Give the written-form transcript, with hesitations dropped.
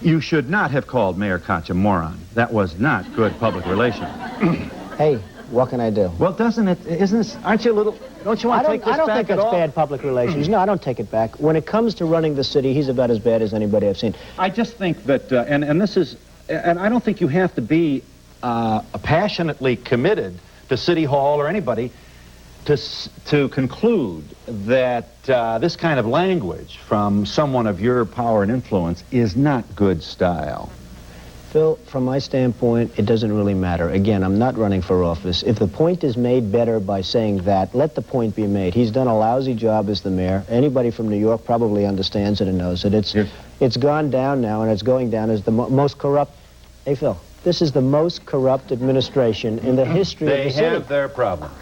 You should not have called Mayor Koch a moron. That was not good public relations. Hey, what can I do? Well, aren't you a little, don't you want to take this back I don't think at it's all? bad public relations. No, I don't take it back. When it comes to running the city, he's about as bad as anybody I've seen. I just think that, and I don't think you have to be passionately committed to City Hall or anybody to conclude that this kind of language from someone of your power and influence is not good style. Phil, from my standpoint, it doesn't really matter. Again, I'm not running for office. If the point is made better by saying that, let the point be made. He's done a lousy job as the mayor. Anybody from New York probably understands it and knows it. It's gone down now, and it's going down as the most corrupt. Hey, Phil, this is the most corrupt administration in the history of the city. They have their problem.